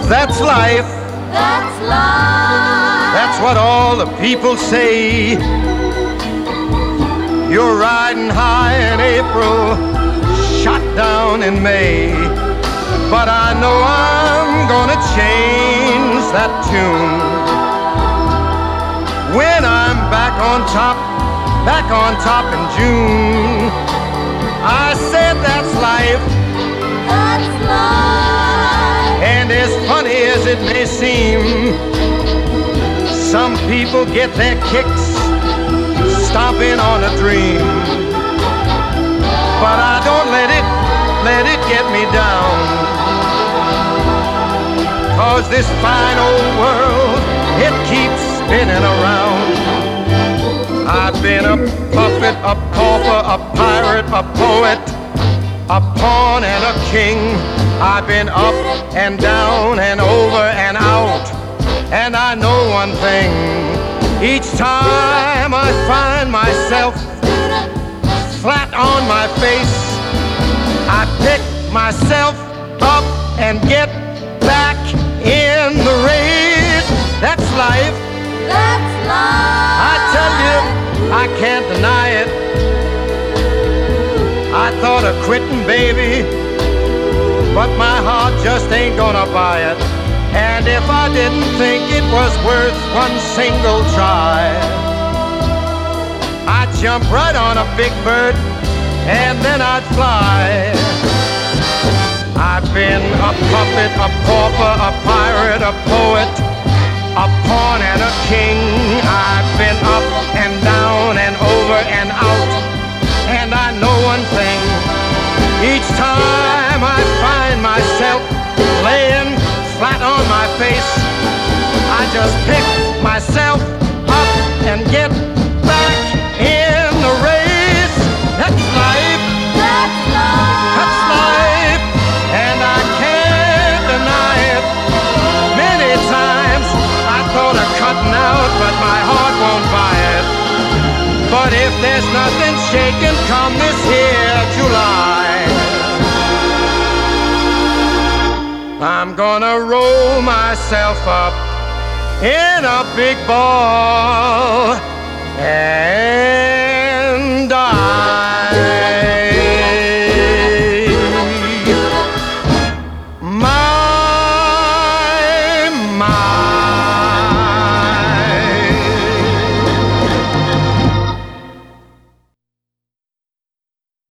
That's life. That's life. That's what all the people say. You're riding high in April, shot down in May. But I know I'm gonna change that tune when I'm back on top in June. I said that's life. That's life. And as funny as it may seem, some people get their kicks stomping on a dream. But I don't let it get me down. 'Cause this fine old world, it keeps spinning around. I've been a puppet, a pauper, a pirate, a poet, a pawn and a king. I've been up and down and over and out. And I know one thing, each time I find myself flat on my face, I pick myself up and get back in the race. That's life. That's life. I tell you, I can't deny it. I thought of quitting, baby, but my heart just ain't gonna buy it. And if I didn't think it was worth one single try, I'd jump right on a big bird and then I'd fly. I've been a puppet, a pauper, a pirate, a poet, a pawn and a king. I've been up and down and over and out. And I know one thing, each time I find myself laying flat on my face, I just pick myself up and get back in the race. That's life. That's life. That's life. And I can't deny it. Many times I thought of cutting out, but my heart won't buy it. But if there's nothing shaking come this here July, I'm gonna roll myself up in a big ball and